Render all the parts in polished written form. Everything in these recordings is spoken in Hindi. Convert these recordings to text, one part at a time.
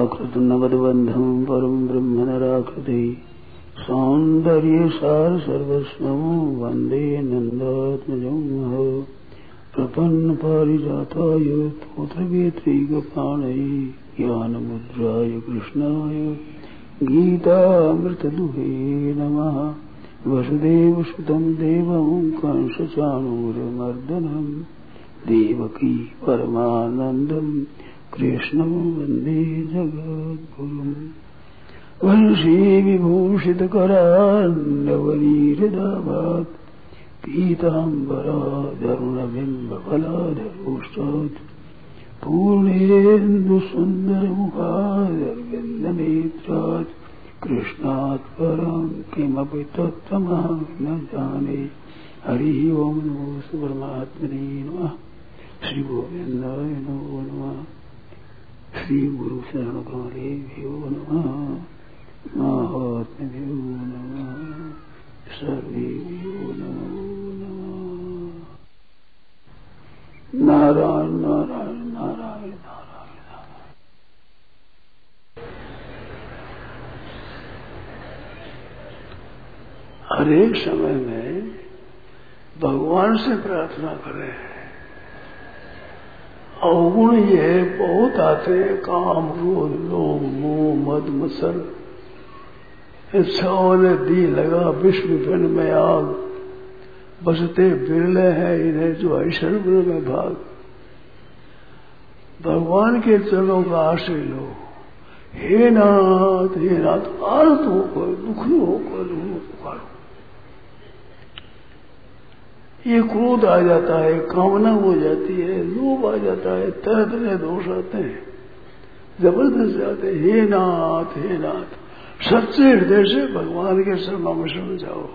प्राकृत नवद्बंधम परम ब्रह्म नराकृति सौंदर्य सार सर्वस्वं वंदे नंदात्मजं प्रपन्न पारिजाताय तोत्रवेत्रैकपाणये ज्ञानमुद्राय कृष्णाय गीतामृतदुहे नमः। वसुदेवसुतं देवं कंसचाणूरमर्दनं देवकी परमानन्दं कृष्णं वन्दे जगद्गुरुम्। वंशी विभूषितकरान्नवनीहृदाभात् पीताम्बराधरुणबिम्बफलाधरोष्टात् पूर्णेन्दुसुन्दरमुखादरविन्दनेत्रात् कृष्णात् परं किमपि तत्त्वमहं न जाने। हरिः ओं नमो परमात्मने नमः। श्री गोविन्दाय नमो नमः। श्री गुरु शरणकमलेभ्यो नमः। महात्म्यो नमः। सर्वेभ्यो नमो नमः। नारायण नारायण नारायण नारायण नारायण। हर एक समय में भगवान से प्रार्थना करें। अवगुण ये बहुत आते हैं, काम क्रोध लोभ मोह मद मत्सर। इच्छाओं ने दी लगा विश्व पिंड में आग, बसते बिरले हैं इन्हें जो ऐश्वर्य में भाग। भगवान के चरणों का आश्रय लो। हे नाथ आर्त होकर दुखी होकर पुकारो। ये क्रोध आ जाता है, कामना हो जाती है, लोभ आ जाता है, तरह तरह दोष आते हैं, जबरदस्त आते हैं। हे नाथ सच्चे हृदय से भगवान के शरणों में शरण जाओ।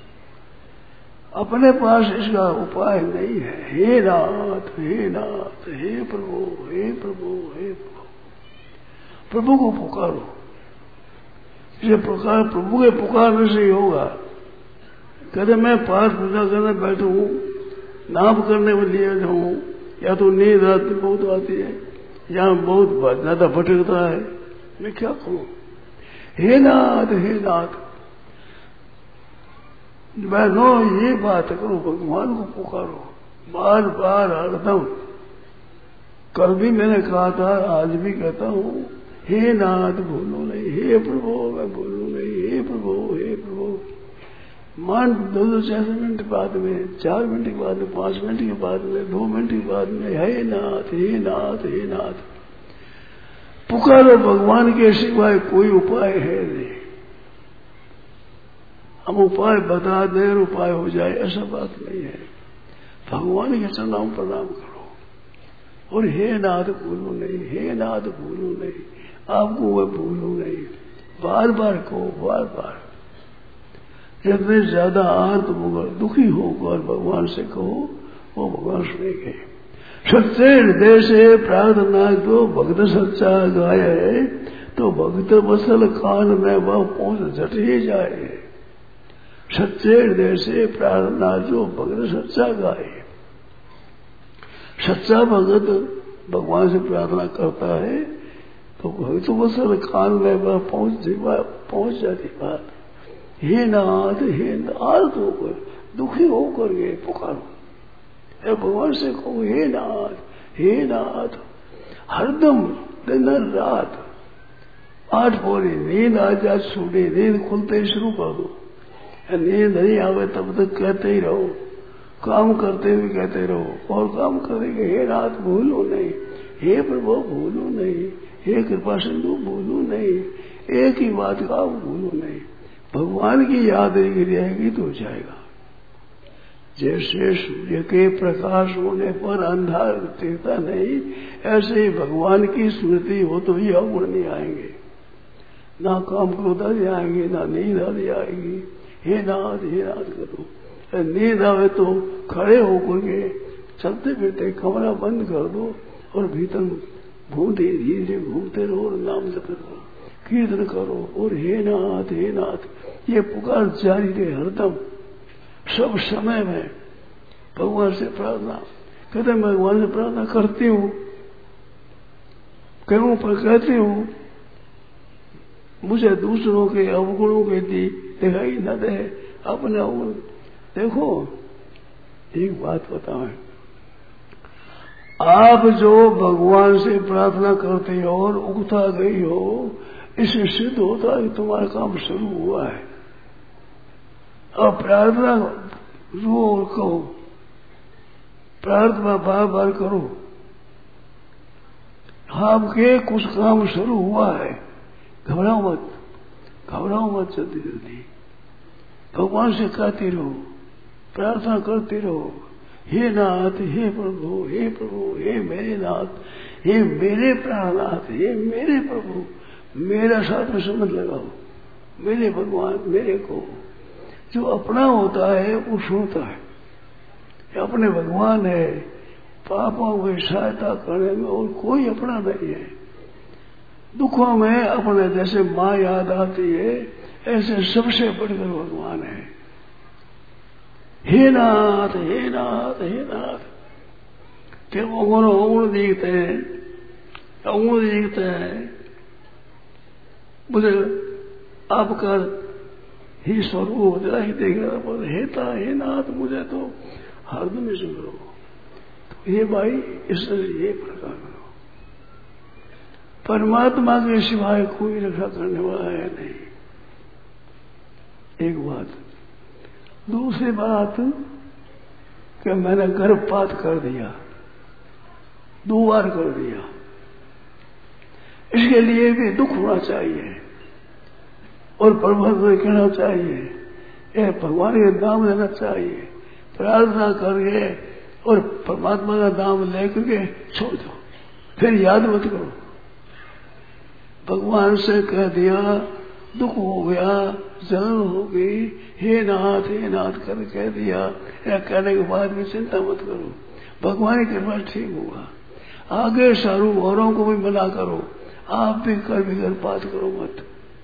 अपने पास इसका उपाय नहीं है। हे नाथ हे प्रभु हे प्रभु हे प्रभु। प्रभु को पुकारो। ये पुकार प्रभु के पुकारने से ही होगा। कहते मैं पाठ पूजा करने बैठू हूँ, नाम करने के लिए जाऊँ, या तो नींद आती बहुत आती है, या बहुत ज्यादा भटकता है, मैं क्या करूँ? हे नाथ मैं नो ये बात करो, भगवान को पुकारो बार बार हरदम। कल भी मैंने कहा था, आज भी कहता हूँ, हे नाथ भूलो नहीं, हे प्रभु मैं भूलू नहीं, हे प्रभु हे प्रभु। मान 2-4 मिनट बाद में, 4 मिनट के बाद में, 5 मिनट के बाद में, 2 मिनट के बाद में, हे नाथ पुकारो। भगवान के सिवाय कोई उपाय है नहीं। हम उपाय बता दें उपाय हो जाए, ऐसा बात नहीं है। भगवान के चरणों में प्रणाम करो और हे नाथ भूलो नहीं, हे नाथ भूलो नहीं, आपको मैं भूलू नहीं। बार बार कहो, बार बार। जब मैं ज्यादा आर्त होकर दुखी होकर भगवान से कहो, वो भगवान सुनेंगे। सच्चे हृदय से प्रार्थना जो भक्त सच्चा गाय है, तो भक्त वसल कान में वह पहुंच झट ही जाए। सच्चे हृदय से प्रार्थना जो भक्त सच्चा गाय। सच्चा भगत भगवान से प्रार्थना करता है तो भक्त वसल कान में वह पहुंच जाती बात। हे नाथ आर्त होकर दुखी होकर ये पुकारो। भगवान से कहो, हे नाथ हरदम दिन रात 8 पौरी नींद आ जाए छूटे, नींद खुलते ही शुरू कर दो। नींद नहीं आवे तब तक कहते ही रहो, काम करते हुए कहते रहो, और काम करेंगे। हे नाथ भूलो नहीं, हे प्रभु भूलो नहीं, हे कृपा सिंधु भूलो नहीं, एक ही बात का भूलो नहीं। भगवान की याद रहेगी तो जाएगा। जैसे सूर्य के प्रकाश होने पर अंधार दिखता नहीं, ऐसे ही भगवान की स्मृति हो तो ये अवगुण नहीं आएंगे, ना काम क्रोध आदि आएंगे, ना नींद आदि आएगी। हे नाथ करो। नींद आवे तो खड़े होकर के चलते फिरते कमरा बंद कर दो और भीतर घूमते धीरे घूमते रहो और नाम जप करो, कीर्तन करो। और हे नाथ ये पुकार जारी रहे हरदम, सब समय में भगवान से प्रार्थना। कहते मैं भगवान से प्रार्थना करती हूँ, करूँ पर कहती हूँ, मुझे दूसरों के अवगुणों के दिखाई न दे, अपने अवगुण देखो। एक बात बताओ, आप जो भगवान से प्रार्थना करते हो और उगता गई हो, इससे सिद्ध होता है कि तुम्हारा काम शुरू हुआ है। अब प्रार्थना रो कहो, प्रार्थना बार बार करो, आपके कुछ काम शुरू हुआ है। घबराओ मत, घबराओ मत, जल्दी जल्दी भगवान से कहते रहो, प्रार्थना करते रहो। हे नाथ, हे प्रभु, हे प्रभु, हे मेरे नाथ, हे मेरे प्राणनाथ, हे मेरे प्रभु, मेरा साथ में संबंध लगाओ, मेरे भगवान, मेरे को। जो अपना होता है वो सुनता है, अपने भगवान है। पापों की सहायता करने में और कोई अपना नहीं है। दुखों में अपने जैसे माँ याद आती है, ऐसे सबसे बढ़कर भगवान है। हे नाथ, हे नाथ, हे नाथ। फिर अवगुण दिखते हैं, अवगुण दिखते हैं। मुझे आपका ही स्वरूप दिलाई देगा, हे नाथ, मुझे तो हरदम सुन लो। तो ये भाई इस ये प्रकार करो। परमात्मा के सिवाय कोई रक्षा करने वाला है नहीं। एक बात। दूसरी बात कि मैंने गर्भपात कर दिया, 2 बार कर दिया, इसके लिए भी दुख होना चाहिए और परमात्मा को कहना चाहिए, ये भगवान के नाम लेना चाहिए, प्रार्थना करके और परमात्मा का नाम लेकर के छोड़ दो, फिर याद मत करो। भगवान से कह दिया, दुख हो गया, जलन हो गई, हे नाथ कर कह दिया। कहने के बाद भी चिंता मत करो, भगवान की कृपा ठीक होगा। आगे सारू औरों को भी मना करो, आप भी गर्भपात करो मत,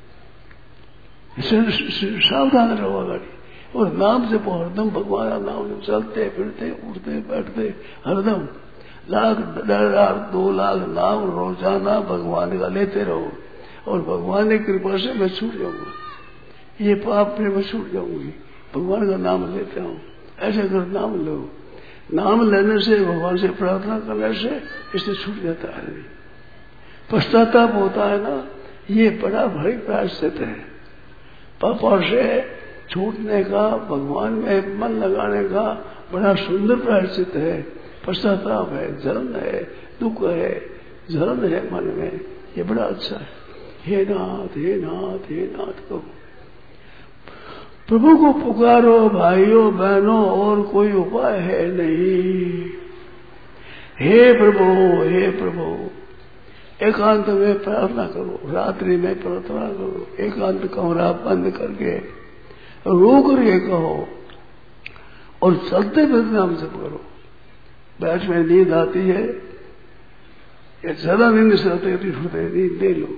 सावधान रहो गाड़ी। और नाम से हरदम भगवान का नाम चलते फिरते उठते बैठते हरदम 1,00,000 2 लाख नाम रोजाना भगवान का लेते रहो और भगवान की कृपा से मैं छूट जाऊंगा, ये पाप में मैं छूट जाऊंगी। भगवान का नाम लेते हूँ, ऐसे कर नाम लो। नाम लेने से, भगवान से प्रार्थना करने से इससे छूट जाता है। पश्चाताप होता है ना, ये बड़ा भारी प्रायश्चित है। पापों से छूटने का, भगवान में मन लगाने का बड़ा सुंदर प्रायश्चित है। पश्चाताप है, जलन है, दुख है, जलन है मन में, ये बड़ा अच्छा है। हे नाथ, हे नाथ, हे नाथ कहो, प्रभु को पुकारो भाइयों बहनों, और कोई उपाय है नहीं। हे प्रभु, हे प्रभु, एकांत में प्रार्थना करो, रात्रि में प्रार्थना करो, एकांत कमरा बंद करके रो करके कहो और चलते फिरते नाम जप करो। बैठ में नींद आती है या ज्यादा नींद से आते नींद दे लो,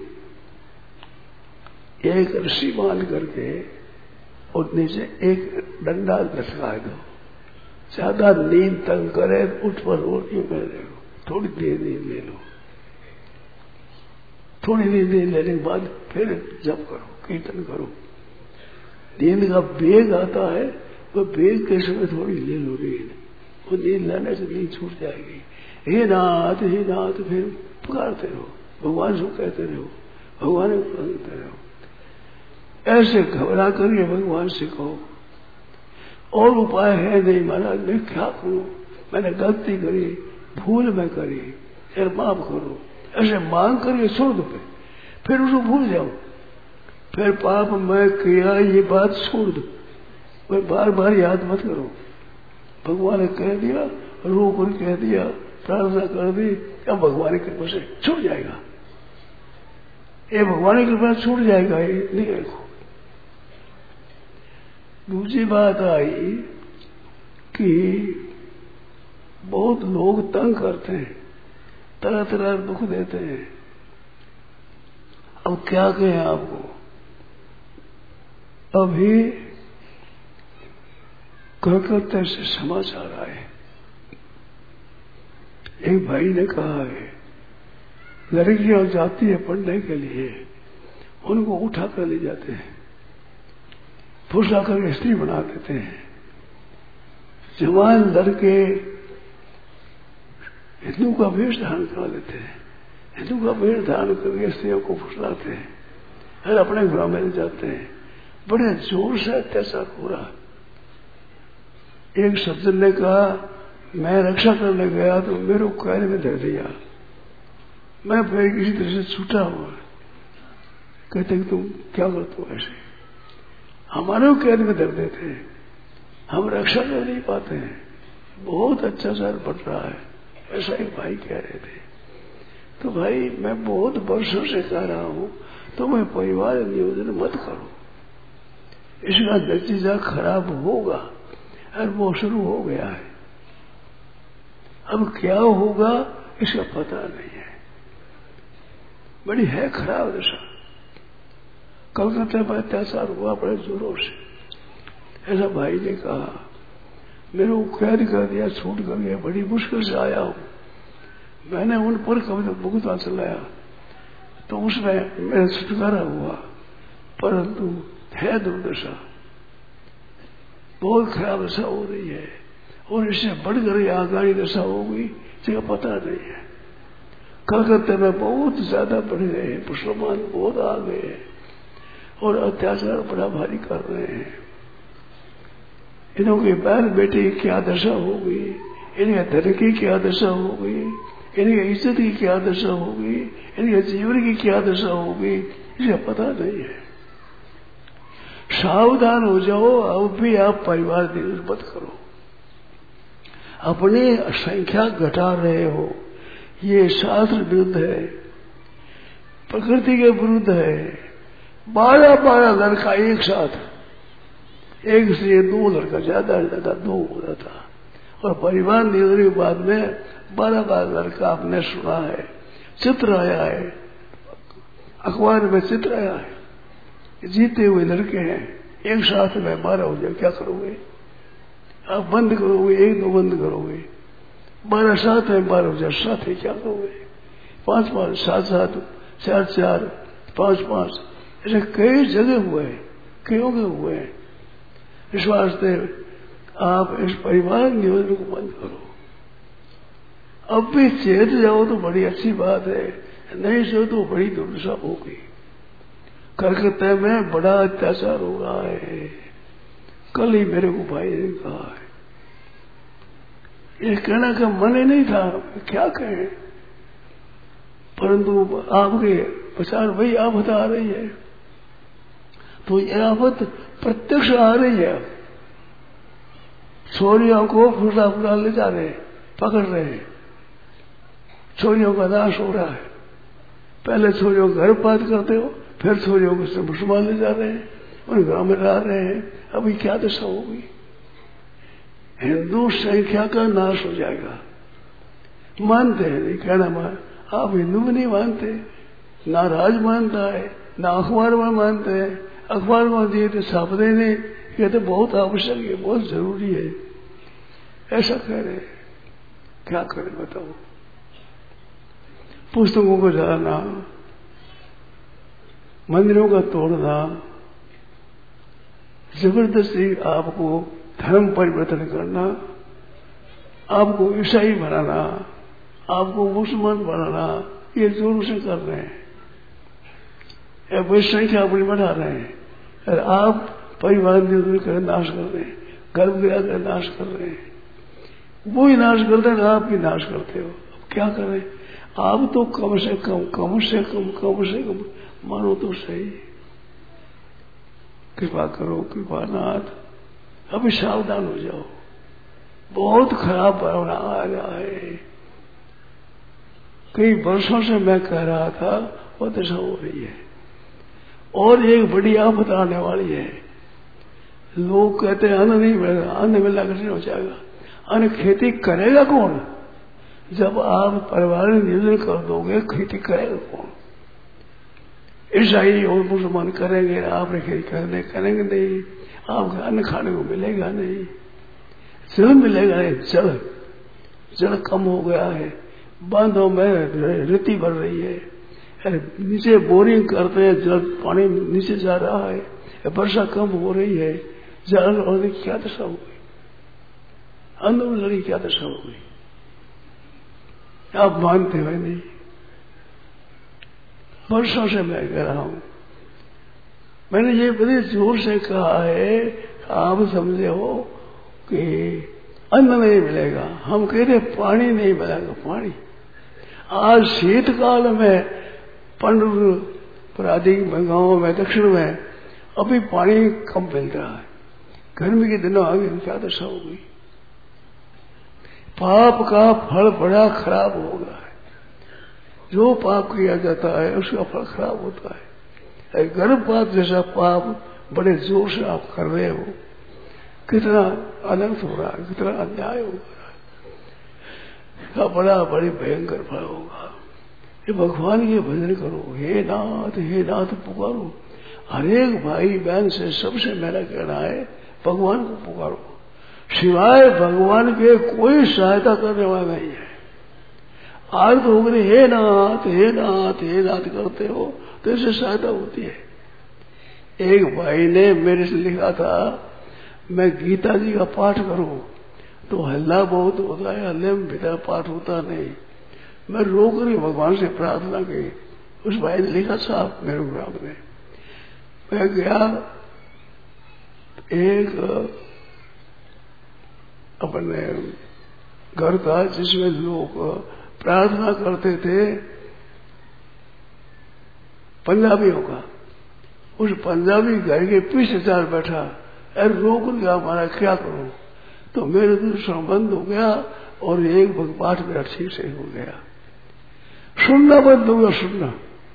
एक रस्सी बांध करके और नीचे एक डंडा लटका दो। ज्यादा नींद तंग करे उठ पर रोटी में ले लो, थोड़ी देर नींद ले लो, थोड़ी नींद लेने के बाद फिर जप करो, कीर्तन करो। नींद का वेग आता है, वो वेग के समय थोड़ी ले लो नींद, वो नींद लेने से नींद छूट जाएगी। हे नाथ, हे नाथ, फिर पुकारते रहो, भगवान से कहते रहो, भगवान को कहते रहो। ऐसे घबरा करिए भगवान से कहो, और उपाय है नहीं महाराज, मैं क्या करूं, मैंने गलती करी, भूल मैं करी, फिर माफ करो। ऐसे मांग करिए, छोड़ दो, फिर उसको भूल जाओ, फिर पाप मैं किया ये बात छोड़ दो, मैं बार बार याद मत करो। भगवान ने कह दिया, रो कर कह दिया, प्रार्थना कर दी, अब भगवान की कृपा से छूट जाएगा, ये भगवान की कृपा छूट जाएगा, ये नहीं रखो। दूसरी बात आई कि बहुत लोग तंग करते हैं, तरह तरह दुख देते हैं। अब क्या कहें आपको, अभी कलकत्ता से समाचार आए, एक भाई ने कहा है लड़कियां जाती है पढ़ने के लिए, उनको उठा कर ले जाते हैं, फुसला करके स्त्री बना देते हैं। जवान लड़के हिंदू का वेश धारण करा लेते हैं, हिंदू का वेश धारण करके स्त्रियों को फुसलाते हैं और अपने घरों में ले जाते हैं। बड़े जोर से अत्याचार हो रहा। एक सज्जन ने कहा मैं रक्षा करने गया तो मेरे को कैद में धर दिया, मैं फिर किसी तरह से छूटा हुआ। कहते तुम क्या करते हो ऐसे, हमारे को कैद में धर देते हैं, हम रक्षा कर नहीं पाते हैं, बहुत अत्याचार बढ़ रहा है, ऐसा एक भाई कह रहे थे। तो भाई मैं बहुत वर्षों से कह रहा हूं तो मैं परिवार नियोजन मत करो, इसका नतीजा खराब होगा और वो शुरू हो गया है। अब क्या होगा इसका पता नहीं है, बड़ी है खराब दशा। कलकत्ता में अत्याचार हुआ बड़े जोरों से। ऐसा भाई ने कहा मेरे को कैद कर दिया, छूट कर गया, बड़ी मुश्किल से आया हूं, मैंने उन पर कभी भुगतान चलाया तो उसमें मेरा छुटकारा हुआ, परंतु है दुर्दशा, बहुत खराब दशा हो रही है और इससे बढ़कर आगामी दशा होगी जिसका पता नहीं है। कलकत्ते में बहुत ज्यादा बढ़ गए हैं, मुसलमान बहुत आ गए हैं और अत्याचार बड़ा भारी कर रहे हैं। इनों की बहन बेटी की क्या दशा होगी, इनके धन की क्या दशा होगी, इनके इज्जत की क्या दशा होगी, इनके जीवन की क्या दशा होगी, इसे पता नहीं है। सावधान हो जाओ, अब भी आप परिवार नियोजन मत करो, अपनी संख्या घटा रहे हो, ये शास्त्र विरुद्ध है, प्रकृति के विरुद्ध है। 12 लड़का एक साथ, एक से 2 लड़का, ज्यादा से ज्यादा 2 होता था, और परिवार नियोजन के बाद में 12 लड़का आपने सुना है, चित्र आया है, अखबार में चित्र आया है, जीते हुए लड़के हैं, एक साथ में 12 हो जाए, क्या करोगे आप? बंद करोगे, 1-2 बंद करोगे, 12 साथ में 12 हो जाए, साथ ही क्या करोगे? 5-5, 7-7, 4-4, 5-5, ऐसे कई जगह हुए, कईयों के हुए हैं। इस वास्ते आप इस परिवार नियोजन को बंद करो। अब भी चेत जाओ तो बड़ी अच्छी बात है, नहीं सो तो बड़ी दुर्दशा होगी। कलकत्ते में बड़ा अत्याचार हो रहा है, कल ही मेरे को भाई ने कहा है, ये कहने का मन ही नहीं था, क्या कहें, परंतु आपके प्रचार वही आफत आ रही है, तो ये आफत प्रत्यक्ष आ रही है। छोरियों को फुसला ले जा रहे हैं, पकड़ रहे हैं, छोरियों का नाश हो रहा है। पहले छोरियों को गर्भपात करते हो, फिर छोरियों को मुसलमान ले जा रहे हैं, उन घरों में रह रहे हैं। अभी क्या दशा होगी? हिंदू संख्या का नाश हो जाएगा। मानते हैं नहीं, कहना मान, आप हिंदू में नहीं मानते, ना राज मानता है, ना अखबार में मानते हैं, अखबार में दिए थे छापते नहीं, कहते बहुत आवश्यक है, बहुत जरूरी है, ऐसा कह रहे हैं। क्या करें बताओ? पुस्तकों को जलाना, मंदिरों का तोड़ना, जबरदस्ती आपको धर्म परिवर्तन करना, आपको ईसाई बनाना, आपको मुसलमान बनाना, ये जोरों से कर रहे हैं। वही संख्या अपनी बढ़ा रहे हैं और आप परिवार नियोजन कर नाश कर रहे हैं, गर्भगृह का नाश कर रहे हैं। वो ही नाश करते हैं, आप भी नाश करते हो। अब क्या करें? आप तो कम से कम मानो तो सही, कृपा करो कृपानाथ, अभी सावधान हो जाओ, बहुत खराब भावना आ रहा है। कई वर्षों से मैं कह रहा था वो दशा हो रही है और एक बड़ी आफत आने वाली है। लोग कहते हैं अन्न नहीं मिलेगा, अन्न मिलना कठिन हो जाएगा। अन्न खेती करेगा कौन? जब आप परिवार नियोजन कर दोगे, खेती करेगा कौन? ईसाई और मुसलमान करेंगे, आपने खेती करेंगे नहीं, आपको अन्न खाने को मिलेगा नहीं, जल मिलेगा नहीं, जल कम हो गया है, बांधों में रेती बढ़ रही है, नीचे बोरिंग करते हैं, जल पानी नीचे जा रहा है, वर्षा कम हो रही है, जल और क्या दशा हो गई, आंदोलन की क्या दशा हो गई, आप मानते हो नहीं। वर्षों से मैं कह रहा हूं, मैंने ये बड़े जोर से कहा है, आप समझे हो कि अन्न नहीं मिलेगा, हम कहते पानी नहीं मिलेगा, पानी। आज शीतकाल में पंडुर आदि गांवों में दक्षिण में अभी पानी कम मिल रहा है, गर्मी के दिनों आगे क्या दशा हो गई। पाप का फल बड़ा खराब होगा, जो पाप किया जाता है उसका फल खराब होता है। गर्भपात जैसा पाप बड़े जोर से आप कर रहे हो, कितना अनर्थ हो रहा है, कितना अन्याय हो रहा है, का बड़ी भयंकर फल होगा। ये भगवान के भजन करो, हे नाथ पुकारो। हरेक भाई बहन से सबसे मेरा कहना है, भगवान को पुकारो, सिवाय भगवान के कोई सहायता करने वाला नहीं है। आज तो हो गए हे नाथ हे नाथ हे नाथ करते हो तो इससे सहायता होती है। एक भाई ने मेरे से लिखा था, मैं गीता जी का पाठ करूं तो हल्ला बहुत होता है, हल्ले में बिना पाठ होता नहीं। मैं रो कर भगवान से प्रार्थना की। उस भाई ने लिखा, साहब मेरे ग्राम में मैं गया, एक अपने घर था जिसमें लोग प्रार्थना करते थे पंजाबियों का। उस पंजाबी घर के पीछे चार बैठा, अरे रोक गया, हमारा क्या करूं। तो मेरे दूसरा बंद हो गया और एक पाठ मेरा ठीक से हो गया। सुनना बंद हो गया, सुनना।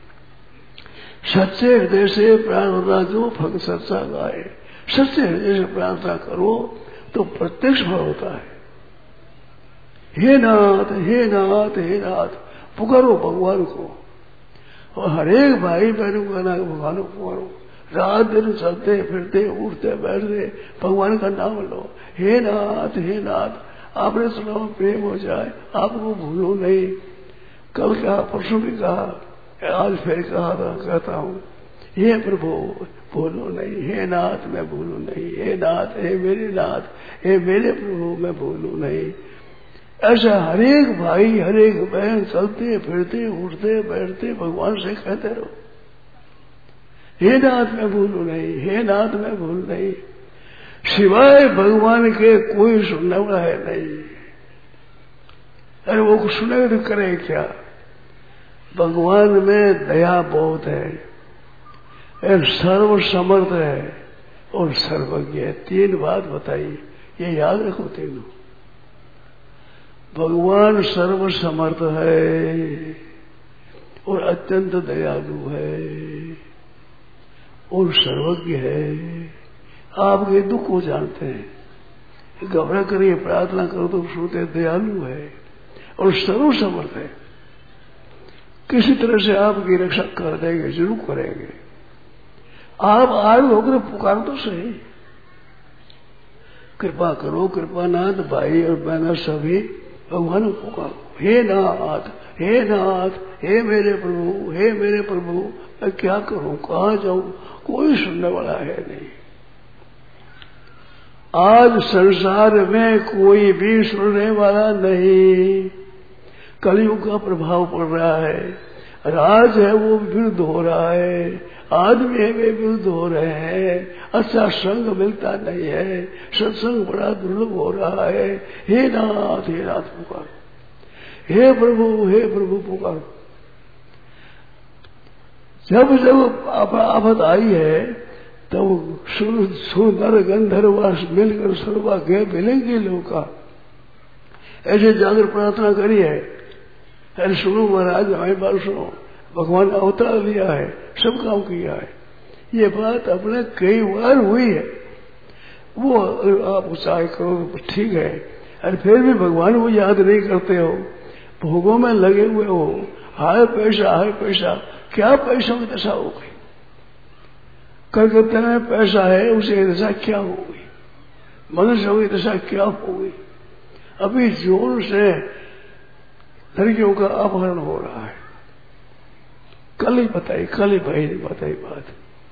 सच्चे हृदय से प्रार्थना जो भक्त सच्चा गाए, सच्चे हृदय से प्रार्थना करो तो प्रत्यक्ष फल होता है। हे नाथ हे नाथ हे नाथ पुकारो भगवान को, और हरेक भाई बहनों को कहना भगवान को पुकारो। रात दिन चलते फिरते उठते बैठते भगवान का नाम लो, हे नाथ आपने सुना प्रेम हो जाए, आपको भूलो नहीं। कल कहा, परसों भी कहा, आज फिर कहा था, कहता हूं, हे प्रभु भूलो नहीं, हे नाथ मैं भूलू नहीं, हे नाथ हे मेरे प्रभु मैं भूलू नहीं। ऐसा हरेक भाई हरेक बहन चलते फिरते उठते बैठते भगवान से कहते रहो, हे नाथ मैं भूलू नहीं, हे नाथ मैं भूल नहीं। सिवाय भगवान के कोई सुनने वाला है नहीं। अरे वो सुने तो करे क्या। भगवान में दया बहुत है, सर्व समर्थ है और सर्वज्ञ है। तीन बात बताई, ये याद रखो तीनों। भगवान सर्व समर्थ है और अत्यंत दयालु है और सर्वज्ञ है। आपके दुख को जानते हैं, घबरा करिए प्रार्थना करो तो सुनते, दयालु है और सर्व समर्थ है। किसी तरह से आपकी रक्षा कर देंगे, जरूर करेंगे। आप आज होकर पुकार तो सही, कृपा करो कृपानाथ भाई और बहना सभी भगवान को पुकारो, हे नाथ हे मेरे प्रभु मैं क्या करूं, कहां जाऊं, कोई सुनने वाला है नहीं। आज संसार में कोई भी सुनने वाला नहीं। कलयुग का प्रभाव पड़ रहा है, राज है वो विरुद्ध हो रहा है, आदमी है वे विरुद्ध हो रहे हैं, अच्छा संग मिलता नहीं है, सत्संग बड़ा दुर्लभ हो रहा है। हे नाथ पुकारो, हे प्रभु पुकारो। जब जब आफत आई है तब सुंदर गंधर्वास मिलकर सर्वा गए मिलेंगे लोग का, ऐसे जाकर प्रार्थना करी है। अरे सुनो महाराज, हमारी बात सुनो, भगवान ने अवतार लिया है, सब काम किया है। ये बात अपने कई बार हुई है। वो आप चाहे करो ठीक है, अरे फिर भी भगवान को याद नहीं करते हो, भोगों में लगे हुए हो, हाय पैसा, क्या पैसों की दशा हो गई। कलकत्ता में पैसा है, उसे दशा क्या हो गई, मनुष्यों की दशा क्या हो गई। अभी जोर से लड़कियों का अपहरण हो रहा है, कल ही भाई ने बताई बात।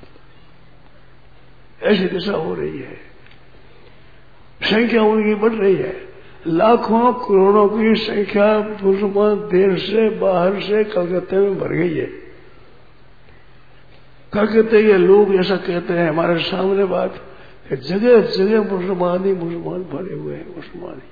ऐसी दशा हो रही है, संख्या उनकी बढ़ रही है, लाखों करोड़ों की संख्या मुसलमान देश से बाहर से कलकत्ते में भर गई है। कलकत्ते के लोग ऐसा कहते हैं हमारे सामने बात कि जगह जगह मुसलमान ही मुसलमान भरे हुए हैं, मुसलमान ही।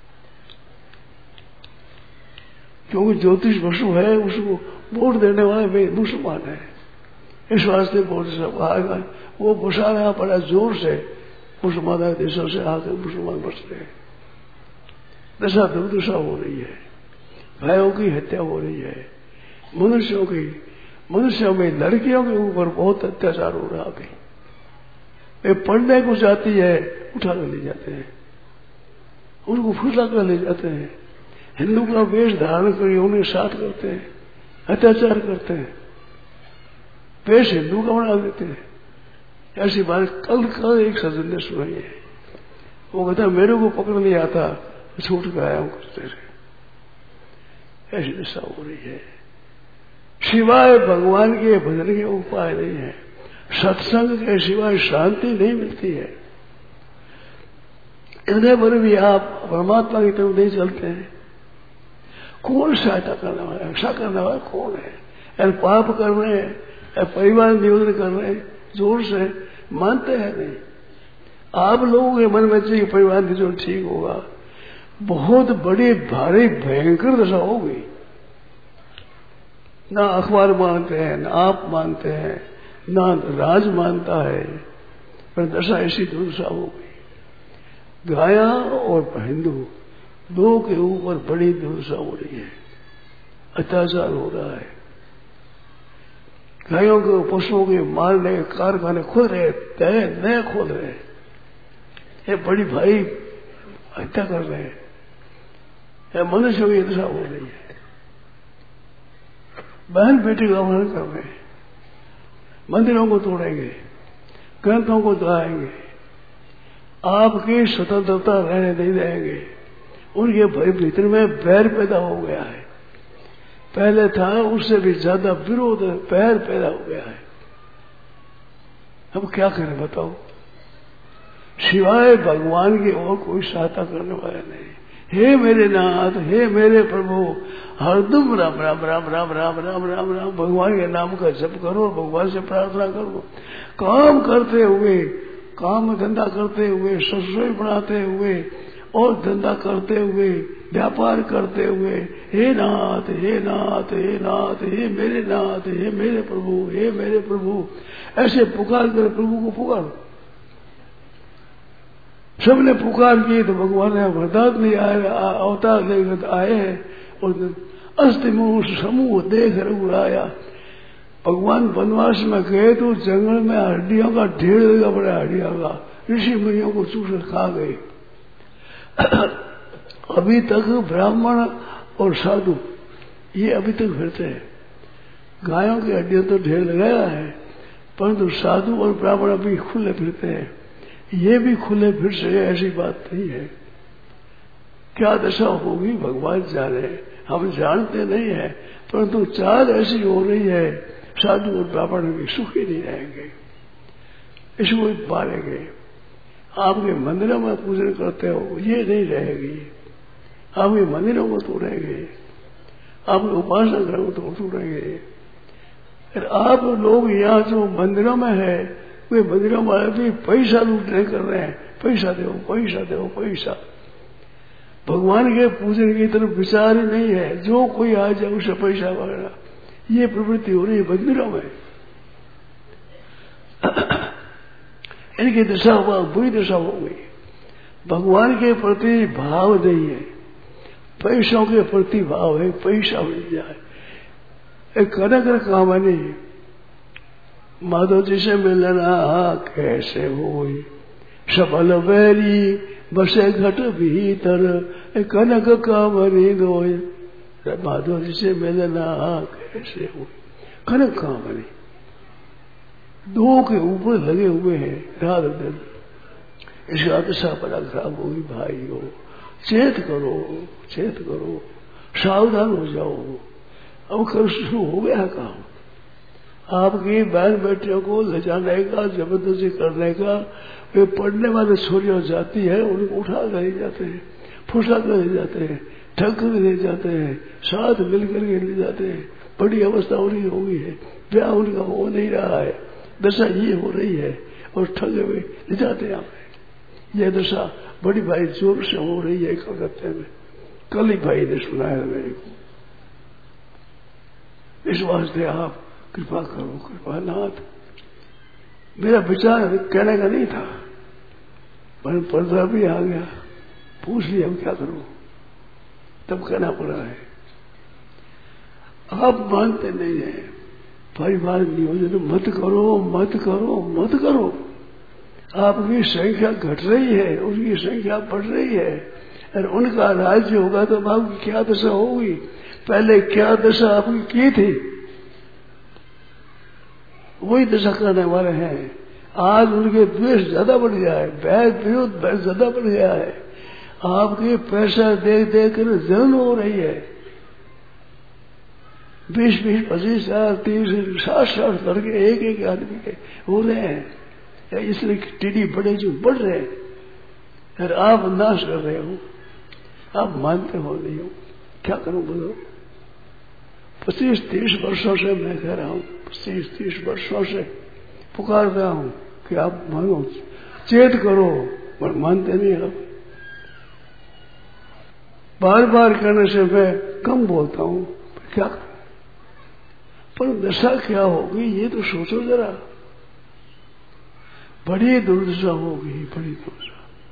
क्योंकि ज्योतिष वसु है, उसको वोट देने वाले मुसलमान है, इस वास्ते वोट सब आएगा। वो घुसा रहा बड़ा जोर से, मुसलमान देशों से आकर मुसलमान बस रहे हैं। दशा दुर्दशा हो रही है, भाइयों की हत्या हो रही है, मनुष्यों में लड़कियों के ऊपर बहुत अत्याचार हो रहा अभी। वे पढ़ने को जाती है, उठा कर ले जाते हैं, उनको फुसला कर ले जाते हैं, हिंदू का वेश धारण कर उन्हें साथ करते हैं, अत्याचार करते हैं, वेश हिंदू का बना देते हैं। ऐसी बात कल एक सज्जन ने सुनाई है। वो कहता मेरे को पकड़ नहीं आता, छूट गया हूं कुछ देर। ऐसी दशा हो रही है। सिवाय भगवान के भजन के उपाय नहीं है, सत्संग के सिवाय शांति नहीं मिलती है। इतने पर भी आप परमात्मा की तरफ नहीं चलते हैं। कौन सहायता करने वाला, रक्षा करने वाला कौन है? यार पाप कर रहे हैं, या परिवार नियोजन कर रहे हैं, जोर से मानते हैं नहीं। आप लोगों के मन में चाहिए परिवार नियोजन ठीक होगा, बहुत बड़ी भारी भयंकर दशा होगी। ना अखबार मानते हैं, ना आप मानते हैं, ना राज मानता है, पर दशा ऐसी दुर्दशा हो गई। गाया और हिंदू दो के ऊपर बड़ी दुर्दशा हो रही है, अत्याचार हो रहा है। गायों को पशुओं के मारने के कारखाने खुल रहे, नए खोल रहे, ये बड़ी भाई हत्या कर रहे हैं, मनुष्यों की दशा हो रही है। बहन बेटी का अपहरण कर रहे हैं, मंदिरों को तोड़ेंगे, ग्रंथों को जलाएंगे, आपकी स्वतंत्रता रहने नहीं देंगे। उनके भीतर में बैर पैदा हो गया है, पहले था उससे भी ज्यादा विरोध, बैर पैदा हो गया है। अब क्या करें बताओ? सिवाय भगवान की और कोई सहायता करने वाला नहीं। हे मेरे नाथ, हे मेरे प्रभु, हरदम राम राम राम राम राम राम राम राम भगवान के नाम का जप करो, भगवान से प्रार्थना करो। काम करते हुए, काम धंधा करते हुए, रसोई बनाते हुए और धंधा करते हुए, व्यापार करते हुए, हे नाथ हे नाथ हे नाथ, हे मेरे नाथ, हे मेरे प्रभु, हे मेरे प्रभु, ऐसे पुकार कर प्रभु को पुकार। सबने पुकार की तो भगवान ने वरदान नहीं आया, अवतार लेकर आए हैं और अस्तिमुह समूह देख रघुराया। भगवान वनवास में गए तो जंगल में हड्डियों का ढेर लगा बड़ा, हड्डियों का, ऋषि मुनियों को चूस खा गए। अभी तक ब्राह्मण और साधु ये अभी तक फिरते हैं। गायों की हड्डियों तो ढेर लगाया है, परंतु साधु और ब्राह्मण अभी खुले फिरते हैं। ये भी खुले फिर सके ऐसी बात नहीं है। क्या दशा होगी भगवान जाने, हम जानते नहीं है, परंतु चाल ऐसी हो रही है, साधु और ब्राह्मण भी सुखी नहीं रहेंगे, इसको पालेंगे। आपके मंदिरों में पूजन करते हो ये नहीं रहेगी, आपके मंदिरों को तोड़ेंगे, आपके उपासना घर को तोड़ेंगे। आप लोग यहाँ जो मंदिरों में है, वे मंदिरों वाले भी पैसा लूटने कर रहे हैं, पैसा दो पैसा दो पैसा। भगवान के पूजन की तरफ विचार ही नहीं है, जो कोई आ जाए उसे पैसा वगैरह, ये प्रवृत्ति हो रही है मंदिरों में। इनकी दशा हुआ, बुरी दशा हो गई। भगवान के प्रति भाव नहीं है, पैसों के प्रति भाव है, पैसा मिल जाए। एक कनक काम नहीं, माधव जी से मिलना कैसे हो, सफल वैरी बसे घट भीतर, कनक कामनी दो। माधव जी से मिलना कैसे हो, कनक कामनी दो के ऊपर लगे हुए हैं रात दिन। इसका दशा बड़ा खराब होगी भाई हो, चेत करो, चेत करो, सावधान हो जाओ। अब कल शुरू हो गया काम, आपकी बहन बेटियों को ले जाने का, जबरदस्ती करने का, वे पढ़ने वाले छोरियां जाती है, उनको उठा कर ले जाते हैं, फुसा कर ले जाते हैं, ठग कर ले जाते हैं, साथ मिलकर के ले जाते हैं। बड़ी अवस्था उनकी हो गई है, ब्याह उनका हो नहीं रहा है, दशा ये हो रही है और ठगे हुए ले जाते हैं। यह दशा बड़ी भाई जोर से हो रही है कलकत्ते में। कल ही भाई ने सुनाया मेरे को। इस वास्ते आप कृपा करो, कृपानाथ। मेरा विचार कहने का नहीं था, पर पर्दा भी आ गया, पूछ लिया, हम क्या करूं, तब कहना पड़ा है। आप मानते नहीं है, परिवार नियोजन मत करो, मत करो, मत करो। आपकी संख्या घट रही है, उनकी संख्या बढ़ रही है, और उनका राज्य होगा तो आपकी क्या दशा होगी। पहले क्या दशा आपकी की थी, वही दशा करने वाले हैं। आज उनके द्वेष ज्यादा बढ़ गया है, वैर विरोध ज्यादा बढ़ गया है। आपके पैसा देख देख कर जलन हो रही है। 20-20, 25,000, 30,000, 60 करके एक एक आदमी के हो रहे हैं। इसलिए टीडी बड़े जो बढ़ रहे हैं, और आप नाश कर रहे हो। आप मानते हो नहीं हो, क्या करूं बोलो। 25-30 वर्षों से मैं कह रहा हूं, 25-30 वर्षों से पुकार रहा हूं कि आप मानो, चेत करो, पर मानते नहीं आप। बार बार करने से मैं कम बोलता हूं, क्या करूं। पर दशा क्या होगी ये तो सोचो जरा। बड़ी दुर्दशा होगी, बड़ी दुर्दशा।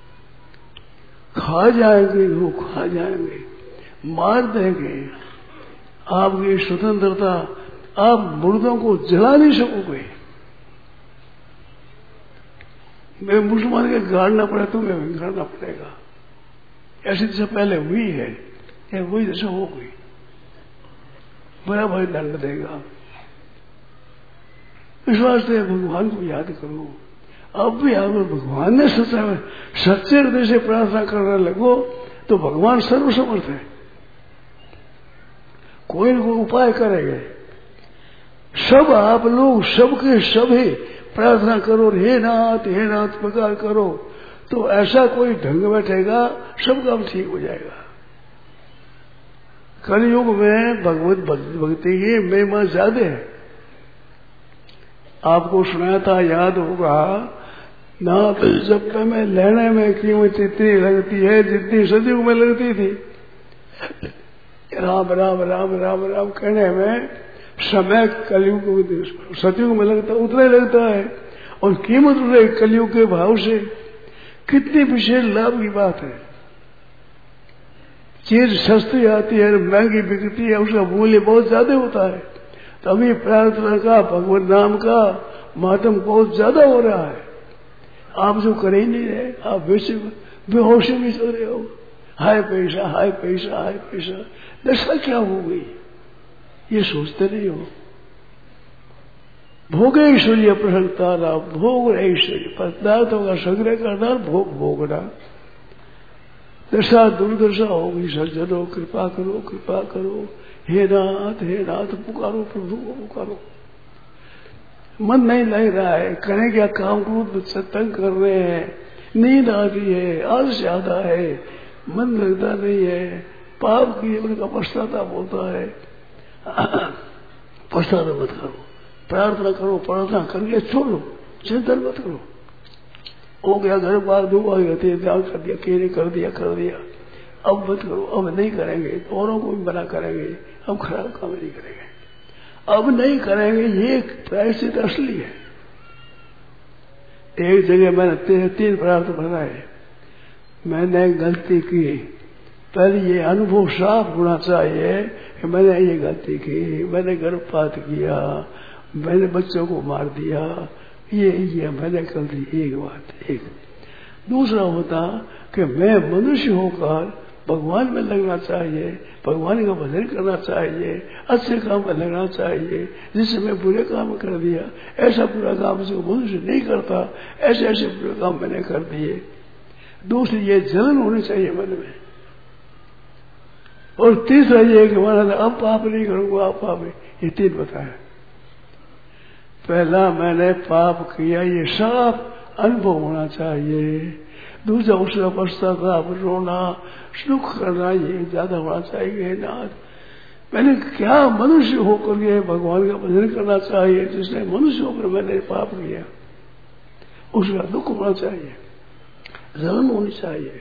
खा जाएंगे वो, खा जाएंगे, मार देंगे आपकी स्वतंत्रता। आप मुर्दों को जला नहीं सकोगे। मैं मुसलमान के गाड़ना पड़े, तुम्हें गाड़ना पड़ेगा। ऐसी दशा पहले हुई है, वही दशा हो गई, बड़ा भाई दंड देगा। इस वास्ते भगवान को याद करो। अब भी अगर भगवान ने सच्चे हृदय से प्रार्थना करने लगो तो भगवान सर्वसमर्थ है, कोई न कोई उपाय करेंगे। सब आप लोग सबके सभी प्रार्थना करो, हे नाथ प्रकार करो, तो ऐसा कोई ढंग बैठेगा, सब काम ठीक हो जाएगा। कलयुग में भगवत भक्ति की महिमा ज्यादा है। आपको सुनाया था, याद होगा ना, जब में लेने में कीमत इतनी लगती है जितनी सतयुग में लगती थी। राम राम राम राम राम कहने में समय कलयुग सतयुग में लगता उतना ही लगता है, और कीमत उतने कलयुग के भाव से। कितनी विशेष लाभ की बात है। चीज सस्ती आती है, महंगी बिकती है, उसका मूल्य बहुत ज्यादा होता है। तभी प्रार्थना का, भगवत नाम का मातम बहुत ज्यादा हो रहा है। आप जो कर ही नहीं रहे, आप वैसे बेहोश भी चल रहे हो। हाय पैसा, हाय पैसा, हाय पैसा, दशा क्या हो गई ये सोचते नहीं हो। भोग ऐश्वर्य प्रसन्नता, भोग ऐश्वर्य पदार्थों का संग्रह करना, भोग भोगना। दशा दुर्दशा होगी। सज्जनों कृपा करो, कृपा करो, हे नाथ पुकारो, प्रभु को पुकारो। मन नहीं लग रहा है, करें क्या, काम क्रोध सत्संग कर रहे हैं, नींद आती है, आलस आता है, मन लगता नहीं है, पाप की उनका पश्चाताप होता है। पश्चाताप मत करो, प्रार्थना करो, प्रार्थना करके छोड़ो, चिंतन मत करो। हो गया घर बार दो होती ध्यान कर दिया, केने कर दिया, अब मत करो, अब नहीं करेंगे, औरों को भी मना करेंगे, अब खराब काम नहीं करेंगे, अब नहीं करेंगे। ये प्रायश्चित असली है। एक जगह मैंने 3 प्रार्थना बनाए, मैंने गलती की। पहले ये अनुभव साफ होना चाहिए कि मैंने ये गलती की, मैंने गर्भपात किया, मैंने बच्चों को मार दिया, ये मैंने कर दी। एक बात। एक दूसरा होता कि मैं मनुष्य होकर भगवान में लगना चाहिए, भगवान का भजन करना चाहिए, अच्छे काम में लगना चाहिए। जिससे मैं बुरे काम कर दिया, ऐसा बुरा काम जो मनुष्य नहीं करता, ऐसे ऐसे बुरे काम मैंने कर दिए। दूसरी ये जलन होनी चाहिए मन में। और तीसरा ये कि महाराज अब पाप नहीं करूंगा, अब पाप। ये 3 बताया। पहला मैंने पाप किया, ये सब अनुभव होना चाहिए। दूसरा उसका पश्चाताप, रोना, सुख करना, ये ज्यादा होना चाहिए। नाथ, मैंने क्या मनुष्य होकर के भगवान का भजन करना चाहिए, जिसने मनुष्य होकर मैंने पाप किया, उसका दुख होना चाहिए, जलन होनी चाहिए।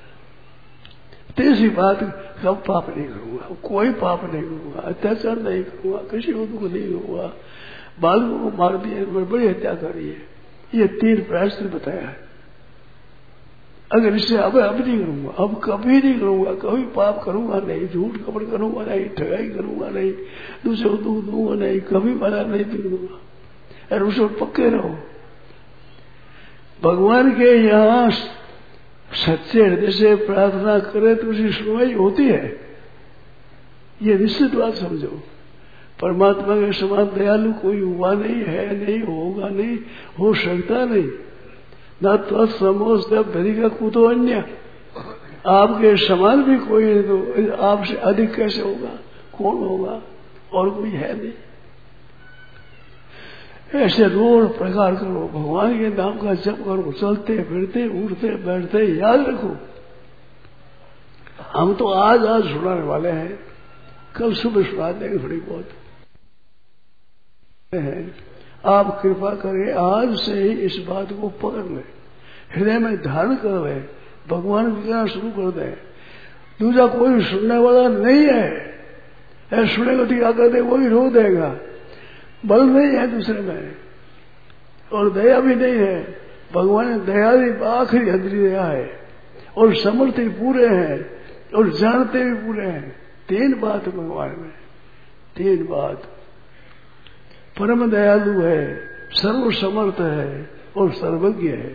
तीसरी बात, कब पाप नहीं करूंगा, कोई पाप नहीं करूंगा, अत्याचार नहीं करूंगा, किसी को दुख नहीं दूंगा, बालकों को मार दिए, बड़ी हत्या करी है, ये 3 प्रायश्चित बताया है। अगर इससे अब नहीं करूंगा, अब कभी नहीं करूंगा, कभी पाप करूंगा नहीं, झूठ कपड़ करूंगा नहीं, ठगाई करूंगा नहीं, दूसरे को दुख दूंगा नहीं, कभी मना नहीं दूंगा, और उसको पक्के रहो। भगवान के यहाँ सच्चे हृदय से प्रार्थना करे तो उसकी सुनवाई होती है, ये निश्चित बात समझो। परमात्मा के समान दयालु कोई हुआ नहीं है, नहीं होगा, नहीं हो सकता नहीं। न तत्समोस्त का कुतो अन्य, आपके समान भी कोई नहीं, तो आपसे अधिक कैसे होगा, कौन होगा, और कोई है नहीं। ऐसे रोज प्रकार करो, भगवान के नाम का जप करो, चलते फिरते उठते बैठते याद रखो। हम तो आज सुनाने वाले हैं, कल सुबह सुना देंगे थोड़ी बहुत है। आप कृपा करें, आज से ही इस बात को पकड़ लें, हृदय में धारण कर लें, भगवान की कहना शुरू कर दें। दूसरा कोई सुनने वाला नहीं है, सुनेगा तो क्या कर दे, वही रो देगा। बल नहीं है दूसरे में, और दया भी नहीं है। भगवान दया भी आखिरी हदरी दया है, और समर्थ भी पूरे हैं, और जानते भी पूरे हैं। 3 बात भगवान में, 3 बात। परम दयालु है, सर्व समर्थ है, और सर्वज्ञ है।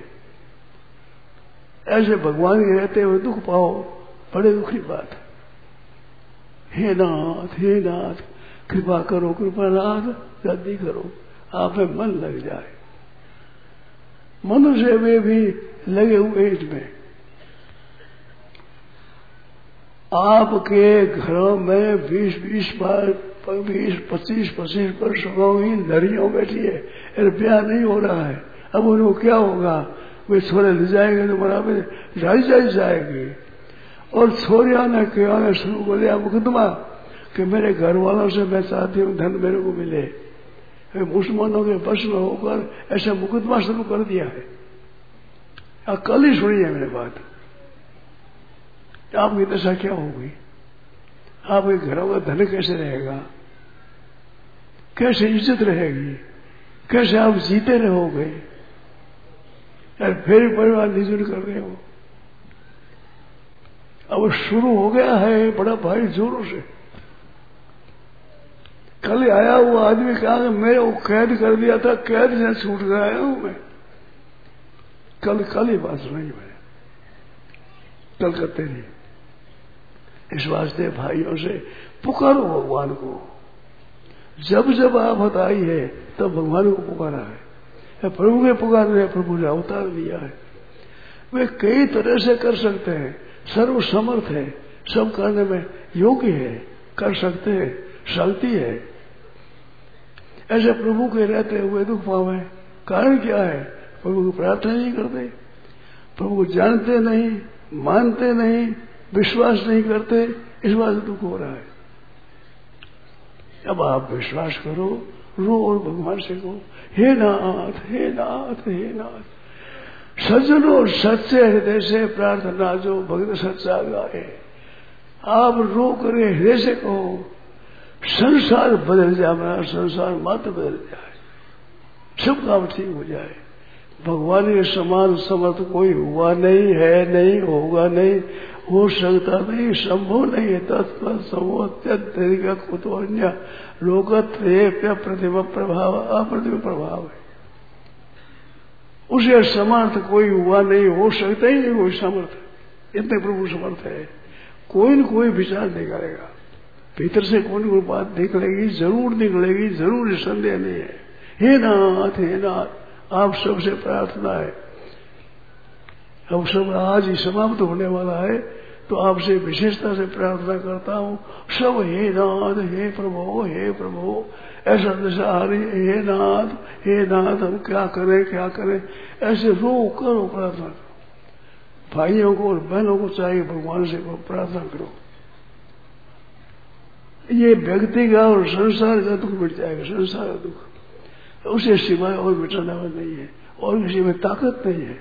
ऐसे भगवान के रहते हुए दुख पाओ, बड़े दुख की बात है। हे नाथ, हे नाथ, कृपा करो, कृपानाथ, जल्दी करो, आप में मन लग जाए। मनुष्य में भी लगे हुए इसमें। आपके घरों में 20-20 बार 20-25 वर्ष हो गई लड़ियों बैठी है, अरे ब्याह नहीं हो रहा है। अब उनको क्या होगा, वे छोरे ले जाएंगे तो बराबर राजी जाएगी। और छोरिया ने कहना शुरू कर दिया मुकदमा कि मेरे घर वालों से मैं चाहती हूँ धन मेरे को मिले। मुसलमानों के बस में होकर ऐसा मुकदमा शुरू कर दिया है। कल ही सुनी है मेरी बात। आपकी दशा क्या होगी, आपके घरों का धन कैसे रहेगा, कैसे इज्जत रहेगी, कैसे आप जीते रहोगे, यार फिर परिवार निजुल कर रहे हो। अब शुरू हो गया है बड़ा भाई जोरों से। कल आया हुआ आदमी कहा कि मेरे को कैद कर दिया था, कैद से छूट गया हूं मैं। कल ही बात सुनाई मैंने, कलकत्ते नहीं। इस वास्ते भाइयों से पुकारो भगवान को। जब जब आफत आई है तब भगवान को पुकारा है, प्रभु के पुकार रहे, प्रभु ने अवतार दिया है। वे कई तरह से कर सकते हैं, सर्व समर्थ है, सब करने में योग्य है, कर सकते हैं, शक्ति है। ऐसे प्रभु के रहते हुए दुख पावे, कारण क्या है, प्रभु की प्रार्थना नहीं करते, प्रभु को जानते नहीं, मानते नहीं, विश्वास नहीं करते, इस बात से दुख हो रहा है। अब आप विश्वास करो, रो और भगवान से कहो, हे नाथ, हे नाथ, हे नाथ। सज्जनों, सच्चे हृदय से प्रार्थना जो भक्त सच्चा गाए, आप रो करे हृदय से कहो, संसार बदल जाए, मेरा संसार मात्र बदल जाए, सब काम ठीक हो जाए। भगवान के समान समर्थ कोई हुआ नहीं है, नहीं होगा, नहीं हो सकता, नहीं संभव नहीं है। तत्व कुतोन्य लोकत्रय प्रतिभा प्रभाव, अप्रतिभा प्रभाव है। उसे समर्थ कोई हुआ नहीं, हो सकता ही नहीं कोई समर्थ। इतने प्रभु समर्थ है, कोई न कोई विचार निकालेगा, भीतर से कोई न कोई बात निकलेगी, जरूर निकलेगी, जरूर, संदेह नहीं है। हे नाथ, हे नाथ, आप सबसे प्रार्थना है। अब सब आज ही समाप्त होने वाला है, तो आपसे विशेषता से प्रार्थना करता हूँ, सब हे नाथ, हे प्रभु, हे प्रभु, ऐसा दशा आ रही है, हे नाथ हम क्या करें, ऐसे रो करो प्रार्थना करो। भाइयों को और बहनों को चाहिए भगवान से प्रार्थना करो, ये व्यक्ति का और संसार का दुख मिट जाएगा। संसार का दुख उसे सिवाय और मिटाने वाला नहीं है, और किसी में ताकत नहीं है।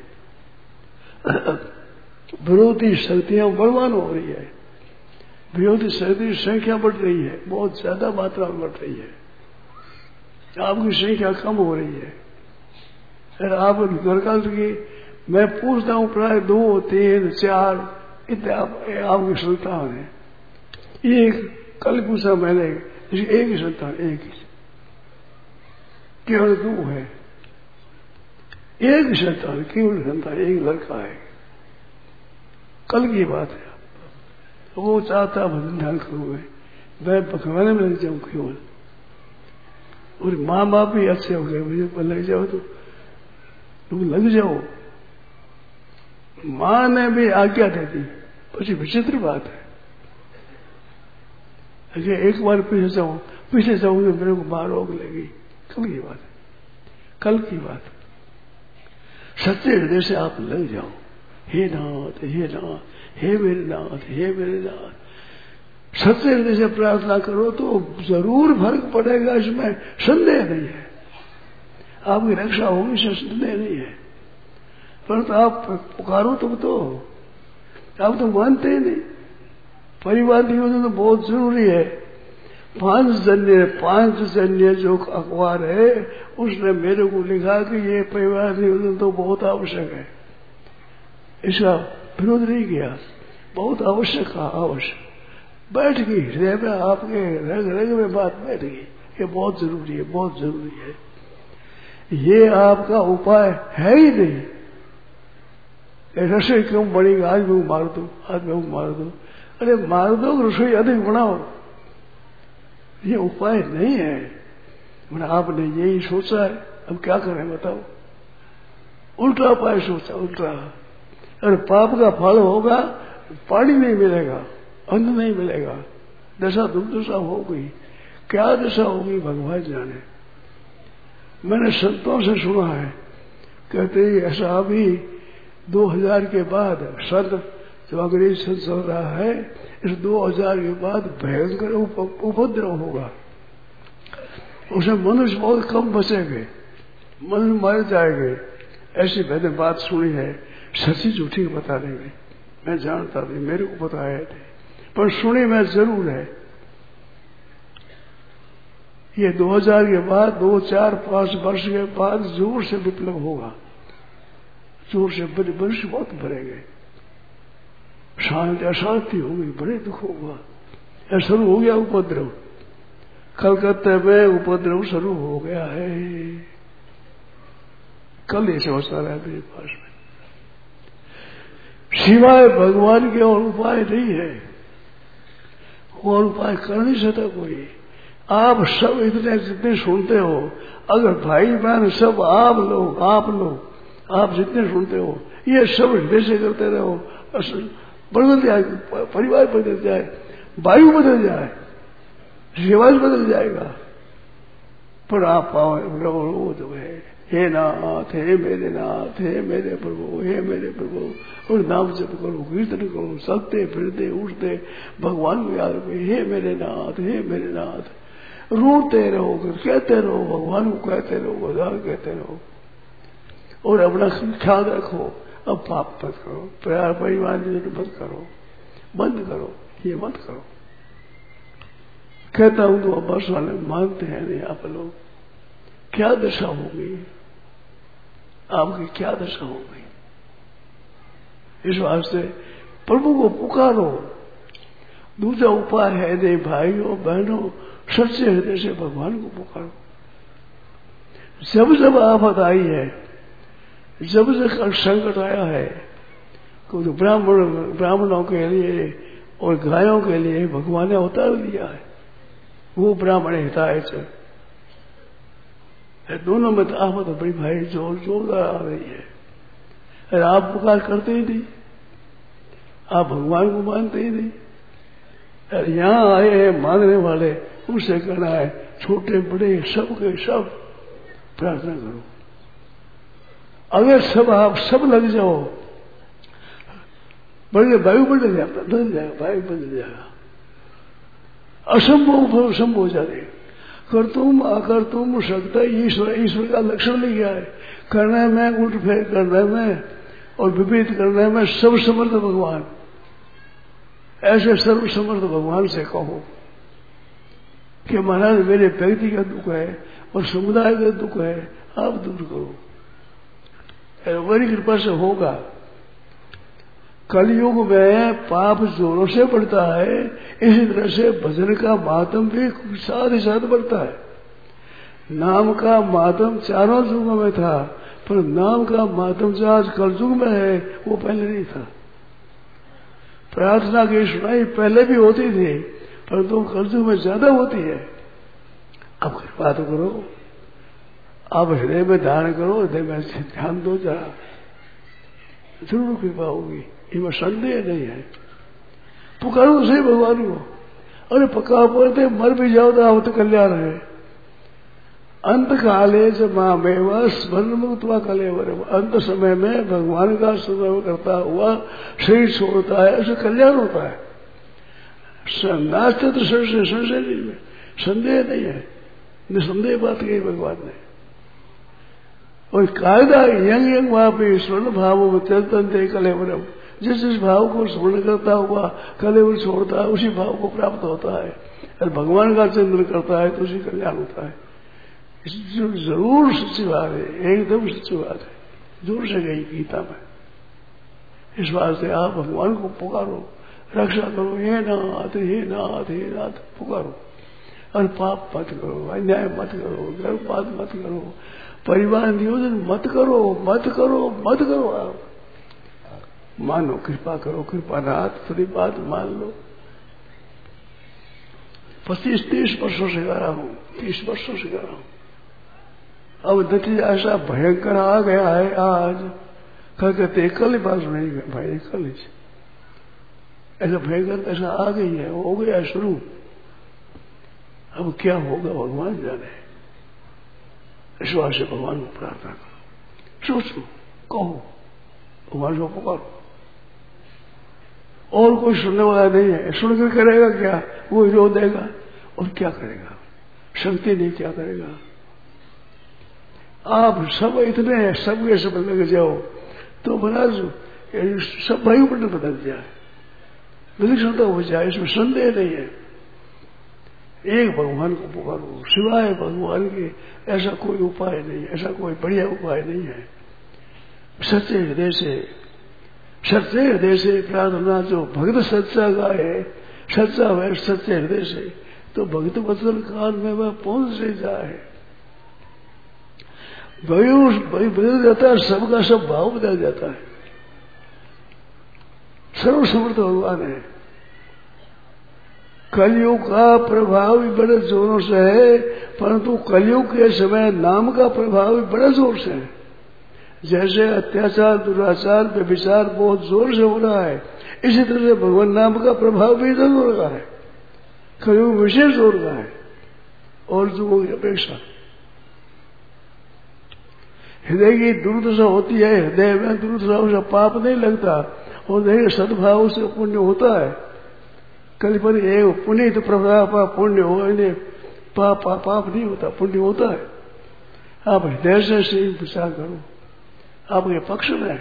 विरोधी शक्तियां बलवान हो रही है, विरोधी शक्ति की संख्या बढ़ रही है, बहुत ज्यादा मात्रा में बढ़ रही है। आपकी संख्या कम हो रही है। फिर आप घर की मैं पूछता हूं प्राय 2, 3, 4 इतने आपकी संतान है। एक कल पूछा मैंने, एक ही संतान, एक ही केवल 2 है, एक ही संतान, केवल संतान, एक लड़का है। कल की बात है। वो चाहता भजन ध्यान करूँ, मैं पकवाने में लग जाऊं केवल, और माँ बाप भी अच्छे हो गए, मुझे लग जाओ तो तुम लग जाओ। माँ ने भी आज्ञा दे दी। પછી विचित्र बात है, अगर एक बार पीछे जाऊं तो मेरे को मार रोक लेगी। कल की बात है, कल की बात। सच्चे हृदय से आप लग जाओ, हे नाथ, हे मेरे नाथ, सच्चे हृदय से प्रार्थना करो तो जरूर फर्क पड़ेगा, इसमें संदेह नहीं है। आपकी रक्षा होगी, इसमें संदेह नहीं है। परंतु आप पुकारो तुम तो, आप तो मानते ही नहीं। परिवार नियोजन तो बहुत जरूरी है। 5 जन्य जो अखबार है उसने मेरे को लिखा कि ये परिवार नियोजन तो बहुत आवश्यक है। इसका विरोध नहीं किया, बहुत आवश्यक कहा, आवश्यक। बैठ गई हृदय में, आपके रग में बात बैठ गई, ये बहुत जरूरी है, बहुत जरूरी है। ये आपका उपाय है ही नहीं। रसोई क्यों बढ़ेगी, आज मैं मार दो, आज मैं मार दो। अरे मार दो, रसोई अधिक बनाओ, ये उपाय नहीं है। मैंने आपने यही सोचा है, अब क्या करें बताओ। उल्टा उपाय सोचा, उल्टा। अरे पाप का फल होगा, पानी नहीं मिलेगा, अन्न नहीं मिलेगा, दशा दुर्दशा हो गई। क्या दशा होगी भगवान जाने। मैंने संतों से सुना है, कहते ऐसा अभी 2000 के बाद संत जो अंग्रेज संत चल रहा है, इस 2000 के बाद भयंकर उपद्रव होगा। उसमें मनुष्य बहुत कम बचेंगे, मनुष्य मारे जाएंगे। ऐसी मैंने बात सुनी है, सच्ची झूठी बता देंगे, मैं जानता नहीं, मेरे को बताए थे, पर सुनी मैं जरूर है। ये 2000 के बाद 2, 4, 5 वर्ष के बाद जोर से विप्लव होगा, जोर से मनुष्य बहुत भरेंगे, शांति अशांति होगी, बड़े दुख होगा। ऐसा शुरू हो गया उपद्रव, कलकत्ते में उपद्रव शुरू हो गया है। कल ये समाचार है मेरे पास में। सिवाय भगवान के और उपाय नहीं है, और उपाय कर नहीं सकता कोई। आप सब इतने जितने सुनते हो, अगर भाई बहन सब आप लोग आप जितने सुनते हो, ये सब हृदय से करते रहो, बदल जाए, परिवार बदल जाए, वायु बदल जाए, रिवाज बदल जाएगा। पर आप पाओ तो है, हे नाथ, हे मेरे नाथ, हे मेरे प्रभु, हे मेरे प्रभु। और नाम जप करो, कीर्तन करो, चलते फिरते उठते भगवान को याद करो, हे मेरे नाथ, हे मेरे नाथ। रोते रहो, कहते रहो, भगवान को कहते रहो, भगवान कहते रहो, और अपना ख्याल रखो। अब पाप मत करो, प्यार परिवार मत करो, बंद करो, ये मत करो। कहता हूं तो अब बस वाले मानते हैं नहीं आप लोग। क्या दशा होगी आपकी, क्या दशा होगी। इस वास्ते प्रभु को पुकारो। दूसरा उपाय है नहीं भाइयों बहनों, सच्चे हृदय से भगवान को पुकारो। जब जब आफत आई है, जब जब संकट आया है, तो ब्राह्मणों के लिए और गायों के लिए भगवान ने अवतार दिया है। वो ब्राह्मण हिताय च, दोनों में तो आफत बड़ी भाई जोरदार आ रही है। अरे आप पुकार करते ही नहीं, आप भगवान को मानते ही नहीं। अरे यहाँ आए हैं मांगने वाले, उनसे कहना है छोटे बड़े सब के सब प्रार्थना करो। अगर सब आप सब लग जाओ, बड़े वायु बदल जाएगा, वायु बदल जाएगा, असंभव संभव हो जाए। कर तुम अकर तुम सकता ईश्वर, ईश्वर का लक्षण नहीं क्या है? करने में, उल्ट फेर करने में और विपरीत करने में सब समर्थ भगवान। ऐसे सर्व समर्थ भगवान से कहो कि महाराज मेरे व्यक्ति का दुख है और समुदाय का दुख है, आप दूर करो। हमारी कृपा से होगा। कलयुग में पाप जोरों से बढ़ता है, इसी तरह से भजन का मातम भी साथ ही साथ बढ़ता है। नाम का मातम चारों युगों में था, पर नाम का मातम जो आज कलयुग में है वो पहले नहीं था। प्रार्थना की सुनाई पहले भी होती थी, परंतु कलयुग में ज्यादा होती है। अब कृपा तो करो, आप हृदय में धारण करो, हृदय में ध्यान दो जरा, जरूर कृपा होगी, इसमें संदेह नहीं है। पुकारो सही भगवान को। अरे पक्का बोलते मर भी जाओ तो आप तो कल्याण है। अंत काले च मामेव स्मरण मुक्त्वा कलेवर। अंत समय में भगवान का स्मरण करता हुआ शरीर छोड़ता है, उसे कल्याण होता है। नास्ते तो संशय नहीं है, संदेह नहीं है, निसंदेह बात कही भगवान ने। और कायदा यंग यंग वहां पे स्वर्ण भाव चलते कलेवरम, जिस जिस भाव को स्वर्ण करता हुआ कलेवर छोड़ता है उसी भाव को प्राप्त होता है। और भगवान का चिंतन करता है तो उसी कल्याण होता है। जरूर सच्ची बात है, एकदम सच्ची बात है, जोर से गई गीता में। इस बात से आप भगवान को पुकारो, रक्षा करो, हे नाथ हे नाथ हे नाथ पुकारो। और पाप मत करो, अन्याय मत करो, गर्भपात मत करो, परिवार नियोजन मत करो, मत करो, मत करो। आप मानो, कृपा करो, कृपा नाथ थोड़ी बात मान लो। 25-30 वर्षों से गा रहा हूं, 30 वर्षों से गा रहा हूं। अब नतीजा ऐसा भयंकर आ गया है आज, कल कहते कल ही बात नहीं भाई, कल ही ऐसा भयंकर ऐसा आ गई है, हो गया शुरू। अब क्या होगा भगवान जाने। इस बात से भगवान को प्रार्थना करो, सोचो, कहो, भगवान को पुकारो। और कोई सुनने वाला नहीं है, सुनकर करेगा क्या? वो रो देगा और क्या करेगा? शक्ति नहीं, क्या करेगा? आप सब इतने हैं, सबके सब लग जाओ तो बना सब वायुमंडल बदल जाए, विलक्षणता हो जाए, इसमें संदेह नहीं है। एक भगवान को पुकारो, सिवाय भगवान के ऐसा कोई उपाय नहीं, ऐसा कोई बढ़िया उपाय नहीं है। सच्चे हृदय से प्रार्थना, जो भक्त सच्चा गाए, सच्चा वह सच्चे हृदय से, तो भक्त वचन काल में वह पहुंच से जाए। भाई बदल जाता है, सबका सब भाव बदल जाता है। सर्वसमर्थ भगवान है। कलयुग का प्रभाव भी बड़े जोरों से है, परंतु कलयुग के समय नाम का प्रभाव भी बड़े जोर से है। जैसे अत्याचार, दुराचार, व्यभिचार बहुत जोर से हो रहा है, इसी तरह से भगवान नाम का प्रभाव भी इधर हो रहा है। कलयुग विशेष जोर का है और युगों की अपेक्षा। हृदय की दुर्दशा होती है, हृदय में दुर्दशा से पाप नहीं लगता, और हृदय सद्भाव से पुण्य होता है। कल पर एक पुण्य तो प्रभाव पुण्य हो, पाप नहीं होता, पुण्य होता है। आप हृदय से विचार करो, आपके पक्ष में,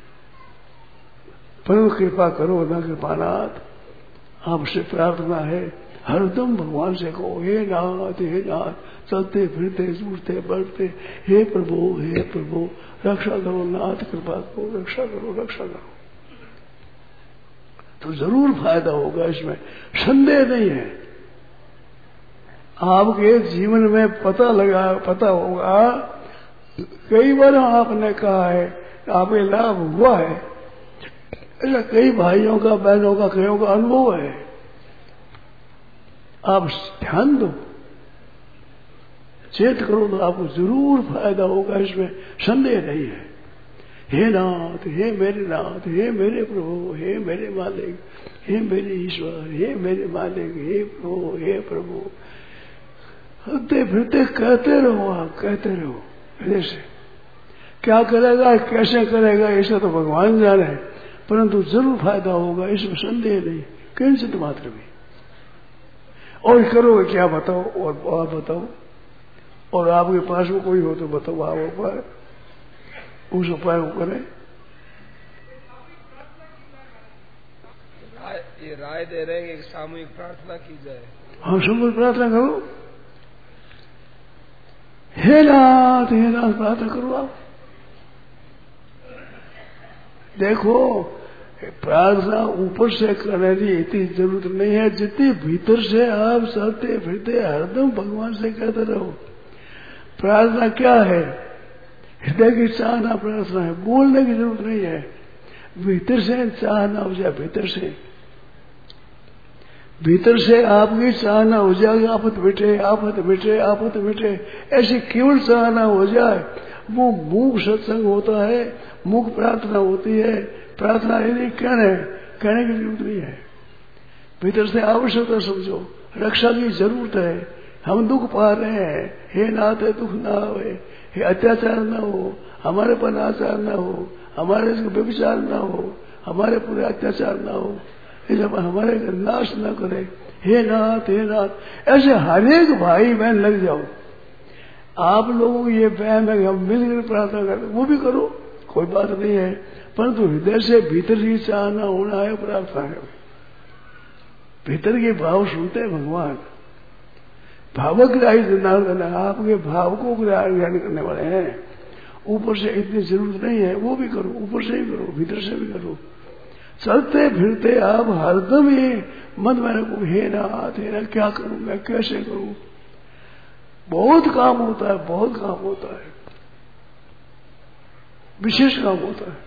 परम कृपा करो न कृपानाथ। आपसे प्रार्थना है, हरदम भगवान से कहो, हे नाथ, चलते फिरते उठते बढ़ते, हे प्रभु रक्षा करो नाथ, कृपा करो, रक्षा करो, रक्षा करो। तो जरूर फायदा होगा, इसमें संदेह नहीं है। आपके जीवन में पता होगा, कई बार आपने कहा है, आपके लाभ हुआ है, ऐसा कई भाइयों का, बहनों का, कईयों का अनुभव है। आप ध्यान दो, चेत करो तो आपको जरूर फायदा होगा, इसमें संदेह नहीं है। हे नाथ, हे मेरे नाथ, हे मेरे प्रभु, हे मेरे मालिक, हे मेरे ईश्वर, हे मेरे मालिक, हे प्रभु, हंसते फिरते कहते रहो, आप कहते रहो हृदय से। क्या करेगा कैसे करेगा ऐसा तो भगवान जाने, परंतु जरूर फायदा होगा, इसमें संदेह नहीं, किंचित मात्र भी। और करोगे क्या बताओ, और आप बताओ, और आपके पास में कोई हो तो बताओ, आप उपाय, उस उपाय को करें। ये राय दे रहे हैं कि सामूहिक प्रार्थना की जाए। हाँ, सामूहिक प्रार्थना करो। हे नाथ प्रार्थना करो आप। देखो, प्रार्थना ऊपर से करने की इतनी जरूरत नहीं है, जितनी भीतर से आप चलते फिरते हरदम भगवान से कहते रहो। प्रार्थना क्या है? हृदय की चाहना प्रार्थना है, बोलने की जरूरत नहीं है। भीतर से चाहना हो जाए, भीतर से आपकी चाहना हो जाए, आफत मिटे, आफत मिटे, आफत मिटे, ऐसी केवल चाहना हो जाए। वो मूक सत्संग होता है, मूक प्रार्थना होती है। प्रार्थना यदि कहने की जरूरत नहीं है। भीतर से आवश्यकता समझो, रक्षा की जरूरत है। हम दुख पा रहे हैं, हे नाथ दुख ना आवे, हे अत्याचार ना हो, हमारे पर आचार ना हो, हमारे व्यभिचार ना हो, हमारे पूरे अत्याचार ना हो, जब हमारे नाश न करे, हे नाथ हे नाथ। ऐसे हर एक भाई बहन लग जाओ। आप लोगों को ये वहम है कि हम मिलकर प्रार्थना करें, वो भी करो, कोई बात नहीं है, परंतु हृदय से भीतर ही चाहना होना है प्रार्थना है। भीतर के भाव सुनते हैं भगवान, भावग्राही जनार्दन आपके भाव को ग्रहण करने वाले हैं। ऊपर से इतनी जरूरत नहीं है, वो भी करो, ऊपर से ही करो, भीतर से भी करो। चलते फिरते आप हरदम ही मन में रखो, हे नाथ क्या करूं मैं, कैसे करूं। बहुत काम होता है, बहुत काम होता है, विशेष काम होता है।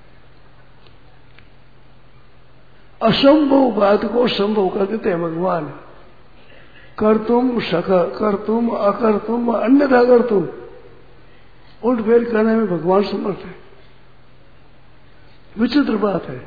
असंभव बात को संभव कर देते हैं भगवान। कर तुम अकर तुम अन्यथा कर तुम, उल्ट फेर करने में भगवान समर्थ है। विचित्र बात है।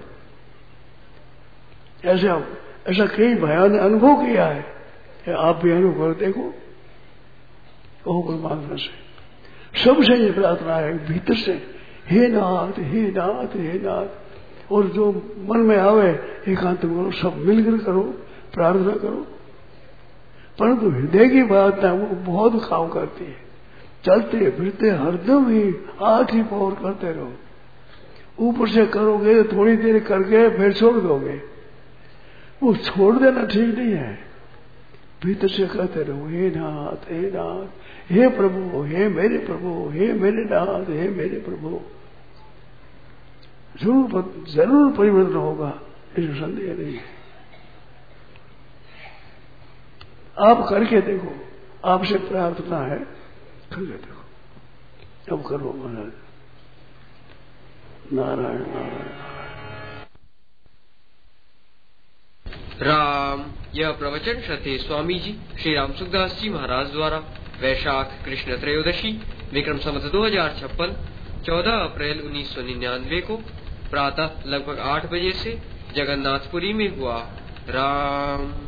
ऐसा कई भाइयों ने अनुभव किया है, आप भी अनुभव कर देखो। कहो परमात्मा से, सबसे ये प्रार्थना है भीतर से, हे नाथ हे नाथ हे नाथ। और जो मन में आवे एकांत करो, सब मिलकर करो, प्रार्थना करो। परंतु हृदय की बात ना वो बहुत काम करती है। चलते फिरते हरदम ही आठ ही पौर करते रहो। ऊपर से करोगे थोड़ी देर करके फिर छोड़ दोगे, वो छोड़ देना ठीक नहीं है। भीतर से कहते रहो, हे नाथ हे प्रभु, हे मेरे प्रभु, हे मेरे नाथ, हे मेरे प्रभु। जरूर परिवर्तन होगा, इसमें संदेह नहीं है। आप करके देखो, आपसे प्रार्थना है, करके देखो। अब करो महाराज। नारायण नारायण राम। यह प्रवचन श्रद्धेय स्वामी जी श्री राम सुखदास जी महाराज द्वारा वैशाख कृष्ण त्रयोदशी विक्रम संवत 2056 14 अप्रैल 1999 को प्रातः लगभग 8 बजे से जगन्नाथपुरी में हुआ। राम।